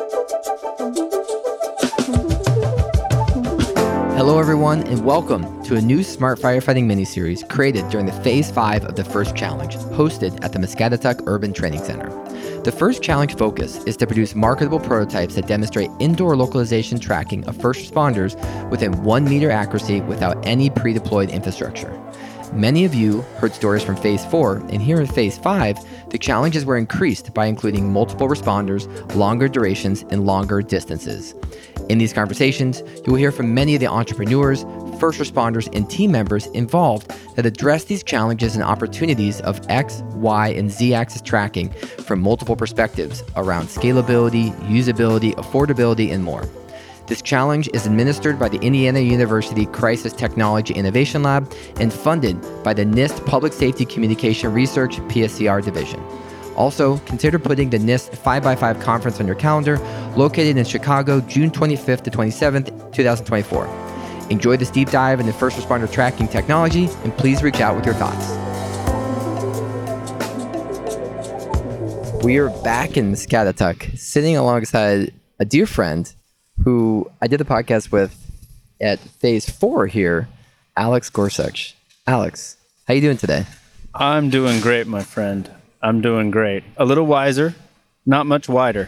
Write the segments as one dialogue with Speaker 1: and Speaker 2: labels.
Speaker 1: Hello everyone, and welcome to a new Smart Firefighting mini-series created during the Phase 5 of the First Challenge, hosted at the Muscatatuck Urban Training Center. The First Challenge focus is to produce marketable prototypes that demonstrate indoor localization tracking of first responders within 1 meter accuracy without any pre-deployed infrastructure. Many of you heard stories from Phase 4, and here in Phase 5, the challenges were increased by including multiple responders, longer durations, and longer distances. In these conversations, you will hear from many of the entrepreneurs, first responders, and team members involved that address these challenges and opportunities of X, Y, and Z axis tracking from multiple perspectives around scalability, usability, affordability, and more. This challenge is administered by the Indiana University Crisis Technology Innovation Lab and funded by the NIST Public Safety Communication Research PSCR Division. Also, consider putting the NIST 5x5 conference on your calendar, located in Chicago, June 25th to 27th, 2024. Enjoy this deep dive into first responder tracking technology, and please reach out with your thoughts. We are back in Muscatatuck, sitting alongside a dear friend who I did the podcast with at Phase 4 here, Alex Gorsuch. Alex, how you doing today?
Speaker 2: I'm doing great, my friend. I'm doing great. A little wiser, not much wider.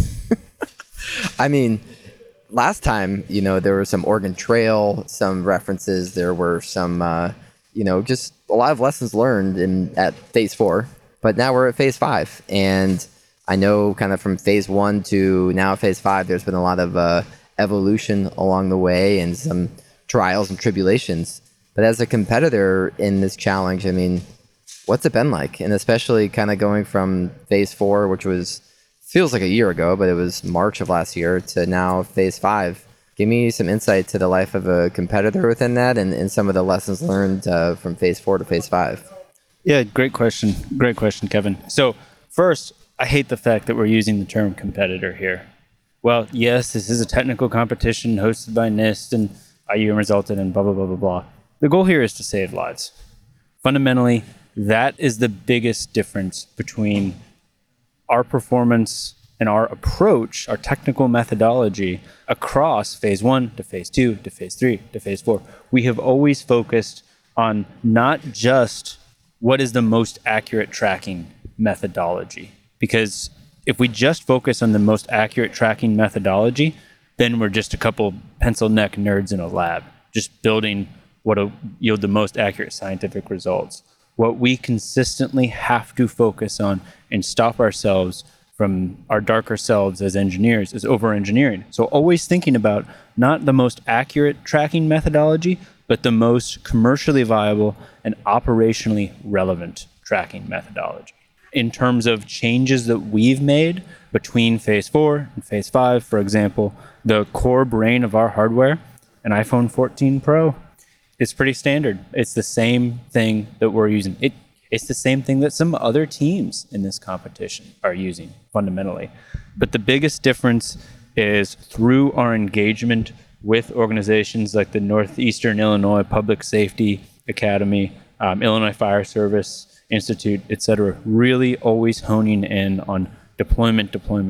Speaker 1: I mean, last time, there was some Oregon Trail, some references. There were some, just a lot of lessons learned at Phase 4. But now we're at Phase 5. And I know kind of from Phase 1 to now Phase 5, there's been a lot of evolution along the way and some trials and tribulations. But as a competitor in this challenge, I mean, what's it been like? And especially kind of going from Phase 4, which feels like a year ago, but it was March of last year, to now Phase 5. Give me some insight to the life of a competitor within that and some of the lessons learned from Phase 4 to Phase 5.
Speaker 2: Yeah, great question. Great question, Kevin. So first, I hate the fact that we're using the term competitor here. Well, yes, this is a technical competition hosted by NIST and IU resulted in blah, blah, blah, blah, blah. The goal here is to save lives. Fundamentally, that is the biggest difference between our performance and our approach, our technical methodology across Phase 1 to Phase 2 to Phase 3 to Phase 4. We have always focused on not just what is the most accurate tracking methodology. Because if we just focus on the most accurate tracking methodology, then we're just a couple pencil neck nerds in a lab, just building what'll yield the most accurate scientific results. What we consistently have to focus on and stop ourselves from our darker selves as engineers is over-engineering. So always thinking about not the most accurate tracking methodology, but the most commercially viable and operationally relevant tracking methodology. In terms of changes that we've made between Phase 4 and Phase 5, for example, the core brain of our hardware, an iPhone 14 Pro, is pretty standard. It's the same thing that we're using. It's the same thing that some other teams in this competition are using, fundamentally. But the biggest difference is through our engagement with organizations like the Northeastern Illinois Public Safety Academy, Illinois Fire Service Institute, et cetera, really always honing in on deployment.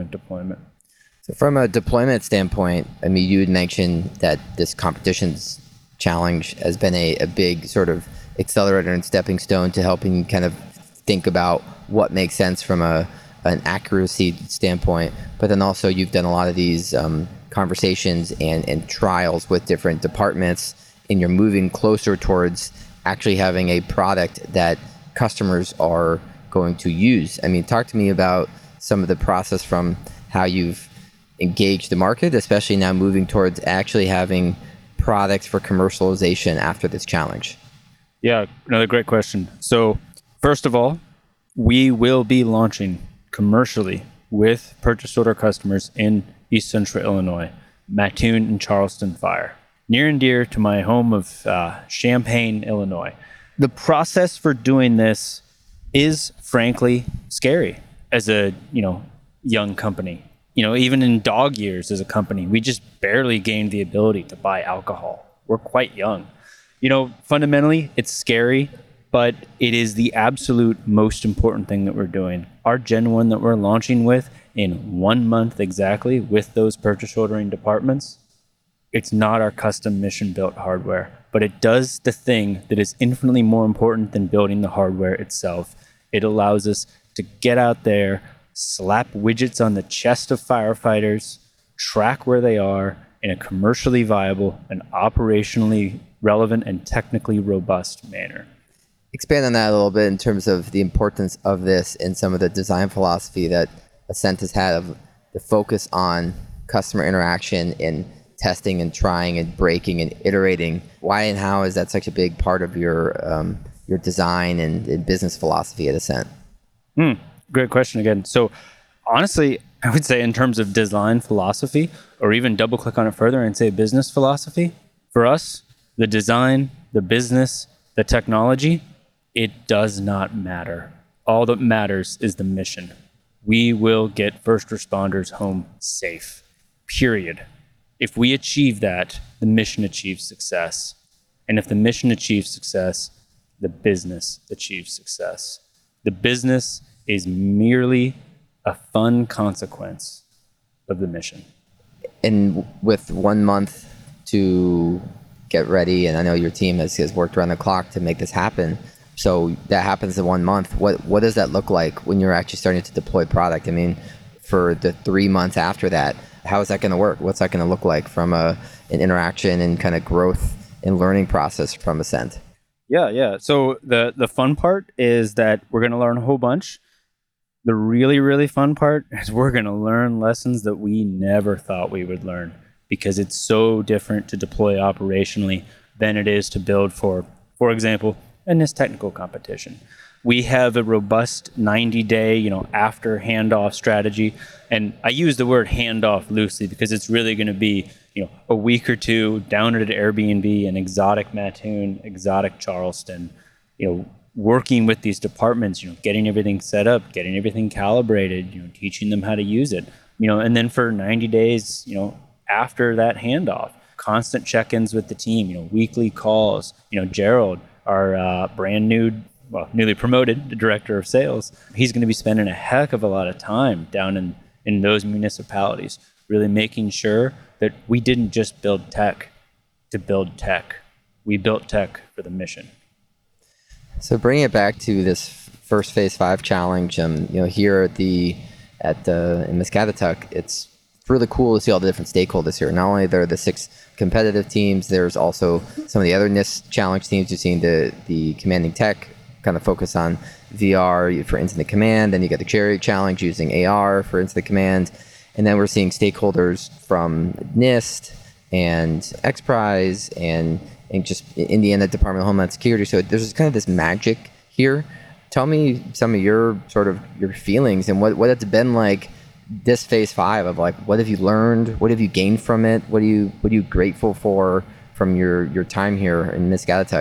Speaker 1: So from a deployment standpoint, I mean, you had mentioned that this competition's challenge has been a big sort of accelerator and stepping stone to helping kind of think about what makes sense from an accuracy standpoint. But then also you've done a lot of these conversations and trials with different departments, and you're moving closer towards actually having a product that customers are going to use. I mean, talk to me about some of the process from how you've engaged the market, especially now moving towards actually having products for commercialization after this challenge.
Speaker 2: Yeah, another great question. So first of all, we will be launching commercially with purchase order customers in East Central Illinois, Mattoon and Charleston Fire, near and dear to my home of Champaign, Illinois. The process for doing this is frankly scary as a young company. Even in dog years as a company, we just barely gained the ability to buy alcohol. We're quite young. Fundamentally, it's scary, but it is the absolute most important thing that we're doing. Our Gen 1 that we're launching with in 1 month exactly with those purchase ordering departments. It's not our custom mission built hardware, but it does the thing that is infinitely more important than building the hardware itself. It allows us to get out there, slap widgets on the chest of firefighters, track where they are in a commercially viable and operationally relevant and technically robust manner.
Speaker 1: Expand on that a little bit in terms of the importance of this and some of the design philosophy that Ascent has had of the focus on customer interaction and testing and trying and breaking and iterating. Why and how is that such a big part of your design and business philosophy at Ascent?
Speaker 2: Great question again. So honestly, I would say in terms of design philosophy, or even double click on it further and say business philosophy, for us, the design, the business, the technology, it does not matter. All that matters is the mission. We will get first responders home safe, period. If we achieve that, the mission achieves success. And if the mission achieves success, the business achieves success. The business is merely a fun consequence of the mission.
Speaker 1: And with 1 month to get ready, and I know your team has worked around the clock to make this happen. So that happens in 1 month. What does that look like when you're actually starting to deploy product? I mean, for the 3 months after that, how is that going to work? What's that going to look like from an interaction and kind of growth and learning process from Ascent?
Speaker 2: Yeah. So the fun part is that we're going to learn a whole bunch. The really, really fun part is we're going to learn lessons that we never thought we would learn, because it's so different to deploy operationally than it is to build for example, in this technical competition. We have a robust 90-day, after handoff strategy. And I use the word handoff loosely because it's really going to be, a week or two down at an Airbnb in exotic Mattoon, exotic Charleston, working with these departments, getting everything set up, getting everything calibrated, teaching them how to use it, and then for 90 days, after that handoff, constant check-ins with the team, weekly calls. Gerald, our newly promoted director of sales, he's going to be spending a heck of a lot of time down in those municipalities, really making sure that we didn't just build tech to build tech. We built tech for the mission.
Speaker 1: So bringing it back to this first Phase 5 challenge, here in Muscatatuck, it's really cool to see all the different stakeholders here. Not only there are the 6 competitive teams, there's also some of the other NIST challenge teams. You've seen the commanding tech kind of focus on VR for incident command. Then you got the Chariot challenge using AR for incident command. And then we're seeing stakeholders from NIST and XPRIZE and just Indiana Department of Homeland Security. So there's kind of this magic here. Tell me some of your feelings and what it's been like this Phase 5 of what have you learned? What have you gained from it? What are you grateful for from your time here in Muscatatuck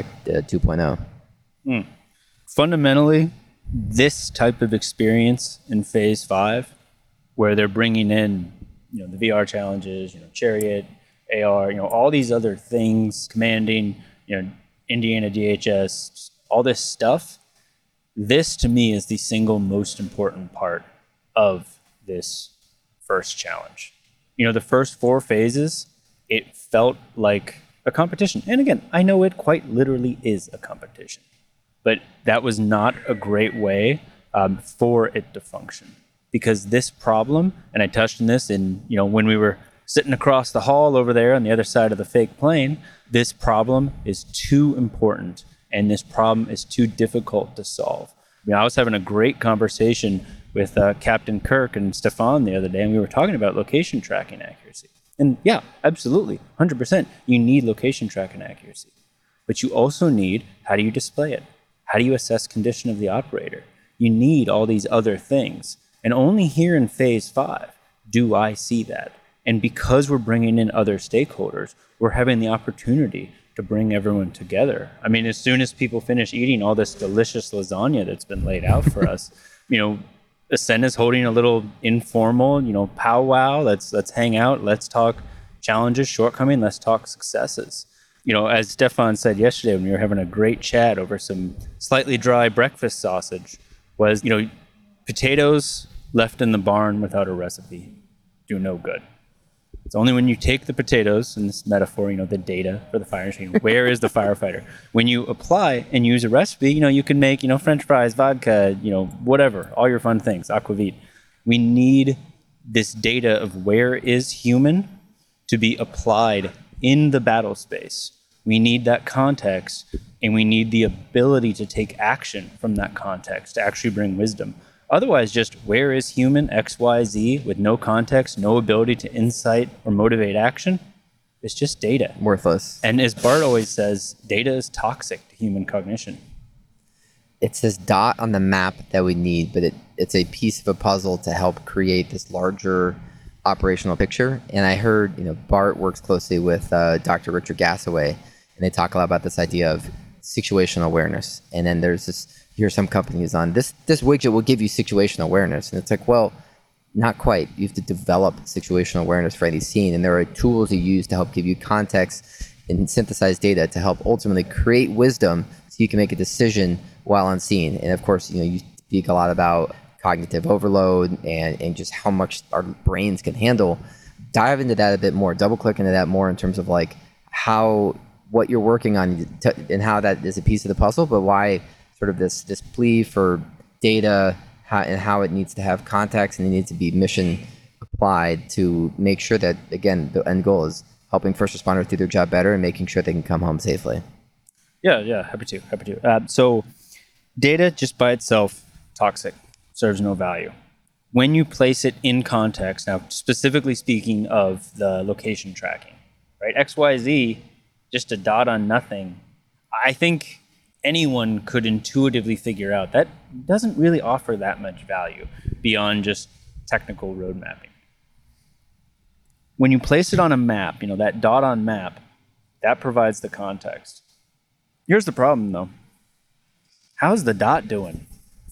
Speaker 1: 2.0?
Speaker 2: Fundamentally, this type of experience in Phase 5, where they're bringing in, the VR challenges, Chariot, AR, all these other things, commanding, Indiana DHS, all this stuff. This to me is the single most important part of this first challenge. The first 4 phases, it felt like a competition. And again, I know it quite literally is a competition, but that was not a great way for it to function. Because this problem, and I touched on this when we were sitting across the hall over there on the other side of the fake plane, this problem is too important and this problem is too difficult to solve. I was having a great conversation with Captain Kirk and Stefan the other day, and we were talking about location tracking accuracy. And yeah, absolutely, 100%, you need location tracking accuracy. But you also need, how do you display it? How do you assess condition of the operator? You need all these other things. And only here in Phase 5 do I see that. And because we're bringing in other stakeholders, we're having the opportunity to bring everyone together. I mean, as soon as people finish eating all this delicious lasagna that's been laid out for us, Ascent is holding a little informal, powwow. Let's hang out. Let's talk challenges, shortcomings. Let's talk successes. As Stefan said yesterday when we were having a great chat over some slightly dry breakfast sausage, was, potatoes, left in the barn without a recipe do no good. It's only when you take the potatoes, in this metaphor, the data for the fire machine, where is the firefighter? When you apply and use a recipe, you can make, French fries, vodka, whatever, all your fun things, aquavit. We need this data of where is human to be applied in the battle space. We need that context, and we need the ability to take action from that context to actually bring wisdom. Otherwise, just where is human X, Y, Z with no context, no ability to insight or motivate action? It's just data.
Speaker 1: Worthless.
Speaker 2: And as Bart always says, data is toxic to human cognition.
Speaker 1: It's this dot on the map that we need, but it's a piece of a puzzle to help create this larger operational picture. And I heard, Bart works closely with Dr. Richard Gassaway, and they talk a lot about this idea of situational awareness. And then there's here's some companies on this widget will give you situational awareness. And it's like, well, not quite. You have to develop situational awareness for any scene. And there are tools you use to help give you context and synthesize data to help ultimately create wisdom so you can make a decision while on scene. And of course, you speak a lot about cognitive overload and just how much our brains can handle. Dive into that a bit more, double click into that more in terms of like what you're working on and how that is a piece of the puzzle, but why sort of this plea for data and how it needs to have context and it needs to be mission applied to make sure that, again, the end goal is helping first responders do their job better and making sure they can come home safely.
Speaker 2: Yeah, happy to. So data just by itself, toxic, serves no value. When you place it in context, now specifically speaking of the location tracking, right? XYZ, just a dot on nothing. I think anyone could intuitively figure out that doesn't really offer that much value beyond just technical road mapping. When you place it on a map, that dot on map, that provides the context. Here's the problem though. How's the dot doing?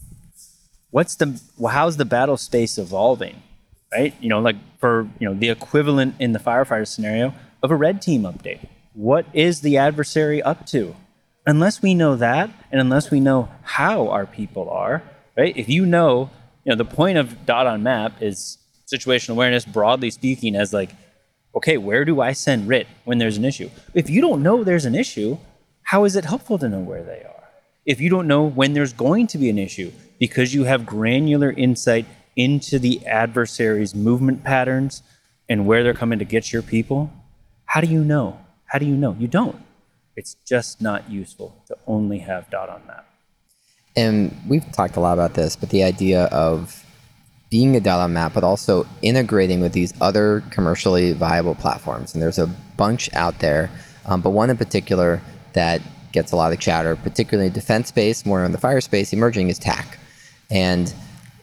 Speaker 2: How's the battle space evolving? Right? Like for, the equivalent in the firefighter scenario of a red team update. What is the adversary up to? Unless we know that, and unless we know how our people are, right? If the point of dot on map is situational awareness, broadly speaking, as like, okay, where do I send RIT when there's an issue? If you don't know there's an issue, how is it helpful to know where they are? If you don't know when there's going to be an issue, because you have granular insight into the adversary's movement patterns and where they're coming to get your people, how do you know? You don't. It's just not useful to only have dot on map.
Speaker 1: And we've talked a lot about this, but the idea of being a dot on map, but also integrating with these other commercially viable platforms. And there's a bunch out there, but one in particular that gets a lot of chatter, particularly in defense space, more in the fire space, emerging is TAC. And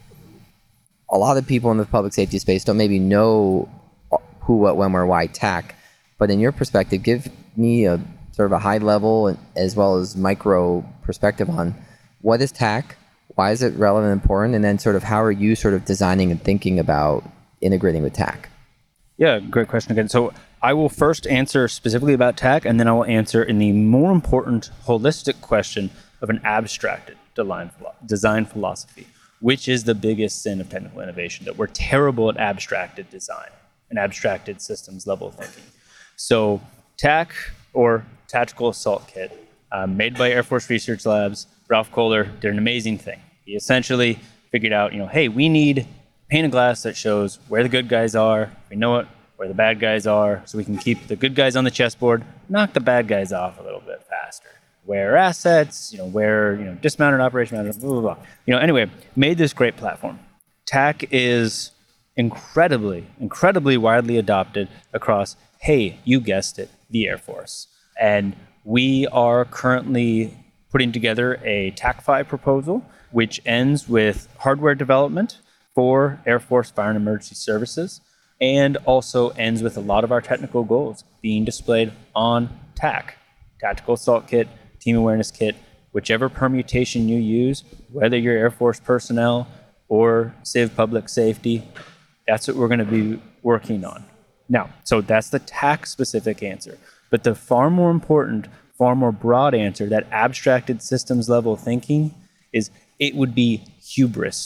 Speaker 1: a lot of people in the public safety space don't maybe know who, what, when, where, why TAC. But in your perspective, give me a sort of a high level as well as micro perspective on what is TAC, why is it relevant and important, and then sort of how are you sort of designing and thinking about integrating with TAC?
Speaker 2: Yeah, great question again. So I will first answer specifically about TAC, and then I will answer in the more important holistic question of an abstracted design philosophy, which is the biggest sin of technical innovation, that we're terrible at abstracted design and abstracted systems level thinking. So TAC, or Tactical Assault Kit, made by Air Force Research Labs. Ralph Kohler did an amazing thing. He essentially figured out, hey, we need a pane of glass that shows where the good guys are, we know it, where the bad guys are, so we can keep the good guys on the chessboard, knock the bad guys off a little bit faster. Where assets, where, dismounted operation management, blah, blah, blah. Anyway, made this great platform. TAC is incredibly widely adopted across, hey, you guessed it, the Air Force. And we are currently putting together a TAC-FI proposal, which ends with hardware development for Air Force Fire and Emergency Services, and also ends with a lot of our technical goals being displayed on TAC, Tactical Assault Kit, Team Awareness Kit, whichever permutation you use, whether you're Air Force personnel or Civ Public Safety, that's what we're going to be working on. Now, so that's the TAC-specific answer. But the far more important, far more broad answer, that abstracted systems level thinking, is it would be hubris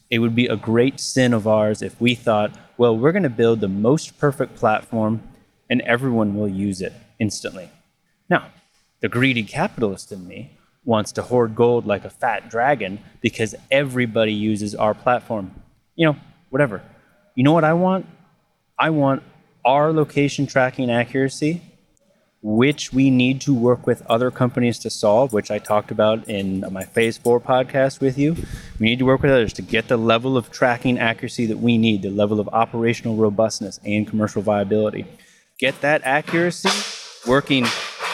Speaker 2: It would be a great sin of ours if we thought, well, we're going to build the most perfect platform and everyone will use it instantly. Now, the greedy capitalist in me wants to hoard gold like a fat dragon because everybody uses our platform. Whatever. You know what I want? I want our location tracking accuracy, which we need to work with other companies to solve, which I talked about in my Phase 4 podcast with you. We need to work with others to get the level of tracking accuracy that we need, the level of operational robustness and commercial viability. Get that accuracy working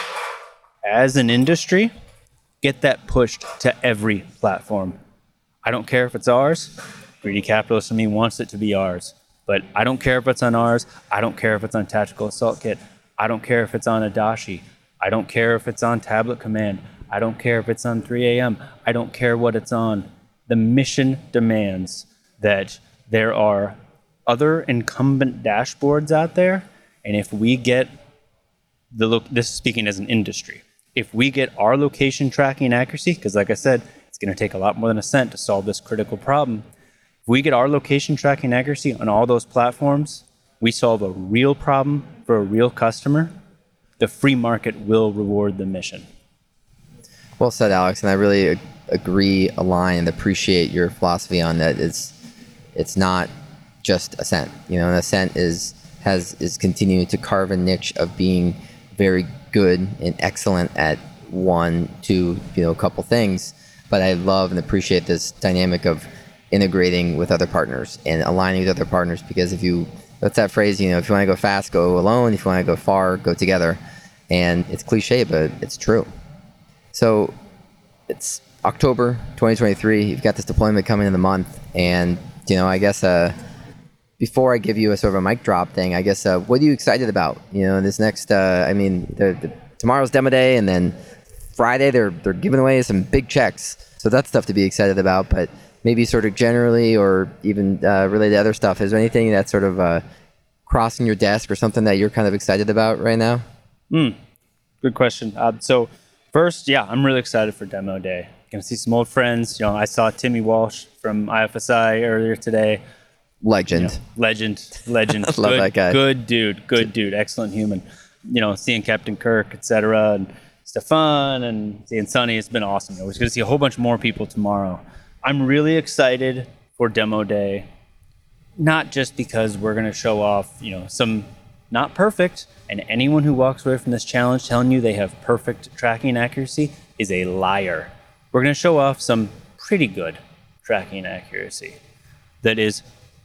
Speaker 2: as an industry, get that pushed to every platform. I don't care if it's ours. Greedy capitalist in me wants it to be ours. But I don't care if it's on ours. I don't care if it's on Tactical Assault Kit. I don't care if it's on Adachi. I don't care if it's on Tablet Command. I don't care if it's on 3AM. I don't care what it's on. The mission demands that there are other incumbent dashboards out there. And if we get this is speaking as an industry, if we get our location tracking accuracy, because like I said, it's going to take a lot more than a cent to solve this critical problem. If we get our location tracking accuracy on all those platforms, we solve a real problem for a real customer. The free market will reward the mission.
Speaker 1: Well said, Alex, and I really agree, align, and appreciate your philosophy on that. It's not just Ascent. And Ascent is continuing to carve a niche of being very good and excellent at one, two, a couple things. But I love and appreciate this dynamic of integrating with other partners and aligning with other partners, because that's that phrase, if you want to go fast, go alone. If you want to go far, go together. And it's cliche, but it's true. So it's October 2023. You've got this deployment coming in the month. And, I guess before I give you a sort of a mic drop thing, I guess what are you excited about? This next, tomorrow's demo day, and then Friday they're giving away some big checks. So that's stuff to be excited about. But maybe sort of generally, or even related to other stuff, is there anything that's sort of crossing your desk or something that you're kind of excited about right now?
Speaker 2: Good question. So first, I'm really excited for demo day. Going to see some old friends. I saw Timmy Walsh from IFSI earlier today.
Speaker 1: Legend.
Speaker 2: Legend.
Speaker 1: Love that guy.
Speaker 2: Good dude. Excellent human. Seeing Captain Kirk, etc., and Stefan and seeing Sonny, it's been awesome. We're going to see a whole bunch more people tomorrow. I'm really excited for demo day, not just because we're going to show off, some not perfect, and anyone who walks away from this challenge telling you they have perfect tracking accuracy is a liar. We're going to show off some pretty good tracking accuracy that is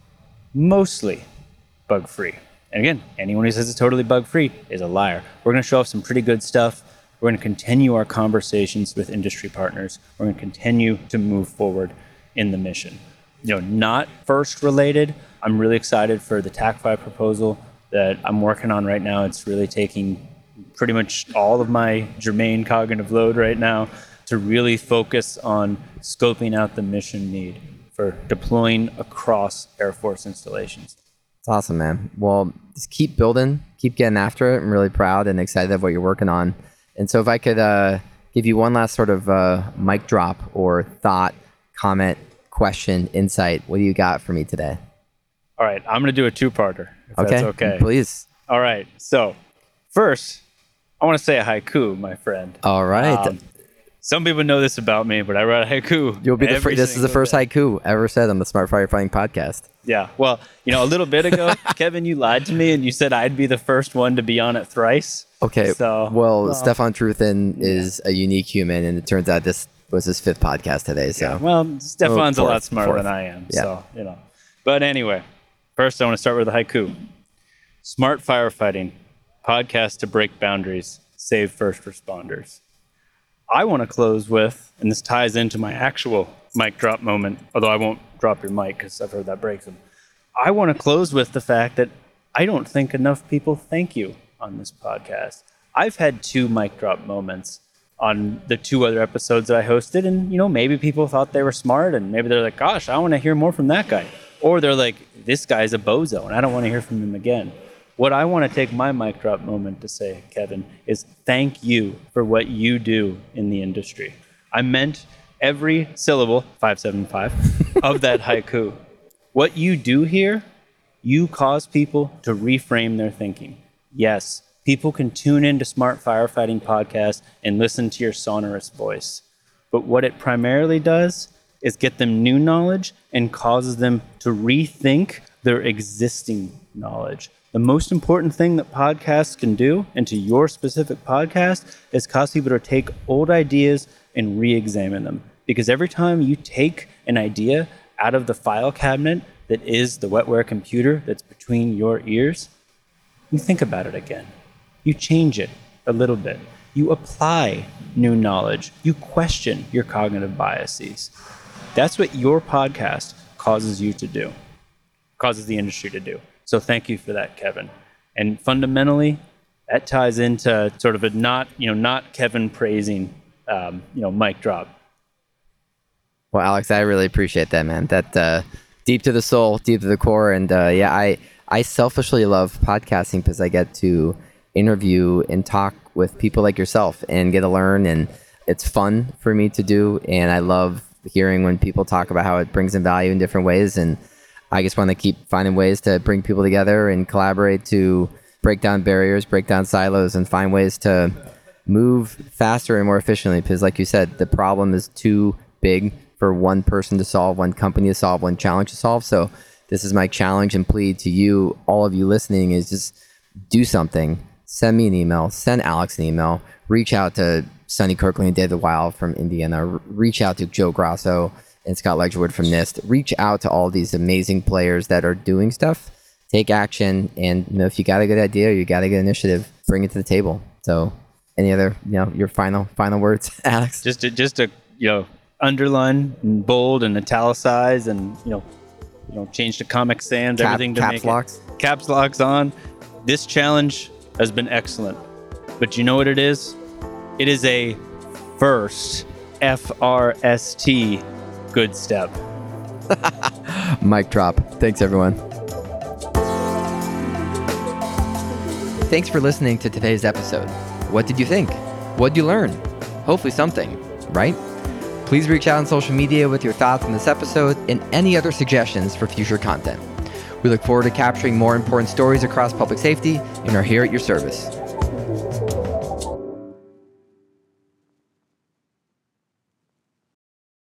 Speaker 2: mostly bug-free. And again, anyone who says it's totally bug-free is a liar. We're going to show off some pretty good stuff. We're going to continue our conversations with industry partners. We're going to continue to move forward in the mission. Not first related, I'm really excited for the TAC-5 proposal that I'm working on right now. It's really taking pretty much all of my germane cognitive load right now to really focus on scoping out the mission need for deploying across Air Force installations.
Speaker 1: It's awesome, man. Well, just keep building, keep getting after it. I'm really proud and excited of what you're working on. And so if I could give you one last sort of mic drop or thought, comment, question, insight, what do you got for me today?
Speaker 2: All right, I'm going to do a two-parter, if that's okay.
Speaker 1: Please.
Speaker 2: All right, so first, I want to say a haiku, my friend.
Speaker 1: All right.
Speaker 2: Some people know this about me, but I write a haiku.
Speaker 1: You'll be this is the first haiku ever said on the Smart Firefighting podcast.
Speaker 2: Yeah, well, a little bit ago, Kevin, you lied to me and you said I'd be the first one to be on it thrice.
Speaker 1: Okay, well, Stefan Truthen is a unique human, and it turns out this was his fifth podcast today. So,
Speaker 2: yeah, well, Stefan's a lot smarter than I am. Yeah. So, But anyway, first I want to start with a haiku. Smart Firefighting, podcast to break boundaries, save first responders. I want to close with, and this ties into my actual mic drop moment, although I won't drop your mic because I've heard that breaks them. I want to close with the fact that I don't think enough people thank you on this podcast. I've had 2 mic drop moments on the 2 other episodes that I hosted, and maybe people thought they were smart, and maybe they're like, gosh, I want to hear more from that guy. Or they're like, this guy's a bozo, and I don't want to hear from him again. What I want to take my mic drop moment to say, Kevin, is thank you for what you do in the industry. I meant every syllable, 575, of that haiku. What you do here, you cause people to reframe their thinking. Yes, people can tune into Smart Firefighting Podcast and listen to your sonorous voice. But what it primarily does is get them new knowledge and causes them to rethink their existing knowledge. The most important thing that podcasts can do, and to your specific podcast, is cause people to take old ideas and re-examine them. Because every time you take an idea out of the file cabinet that is the wetware computer that's between your ears, you think about it again. You change it a little bit. You apply new knowledge. You question your cognitive biases. That's what your podcast causes you to do, causes the industry to do. So thank you for that, Kevin. And fundamentally, that ties into sort of a not Kevin praising, mic drop.
Speaker 1: Well, Alex, I really appreciate that, man. That deep to the soul, deep to the core. And I selfishly love podcasting because I get to interview and talk with people like yourself and get to learn. And it's fun for me to do. And I love hearing when people talk about how it brings them value in different ways. And I just want to keep finding ways to bring people together and collaborate to break down barriers, break down silos, and find ways to move faster and more efficiently. Because like you said, the problem is too big for one person to solve, one company to solve, one challenge to solve. So this is my challenge and plea to you, all of you listening, is just do something. Send me an email, send Alex an email, reach out to Sonny Kirkland and David Weil from Indiana, reach out to Joe Grasso and Scott Ledgerwood from NIST, reach out to all these amazing players that are doing stuff, take action, and if you got a good idea or you got a good initiative, bring it to the table. So any other, your final words, Alex?
Speaker 2: Just to underline and bold and italicize and change to Comic Sans, everything to
Speaker 1: caps locks.
Speaker 2: Caps locks on. This challenge has been excellent, but you know what it is? It is a first FRST good step.
Speaker 1: Mic drop. Thanks, everyone. Thanks for listening to today's episode. What did you think? What did you learn? Hopefully something, right? Please reach out on social media with your thoughts on this episode and any other suggestions for future content. We look forward to capturing more important stories across public safety and are here at your service.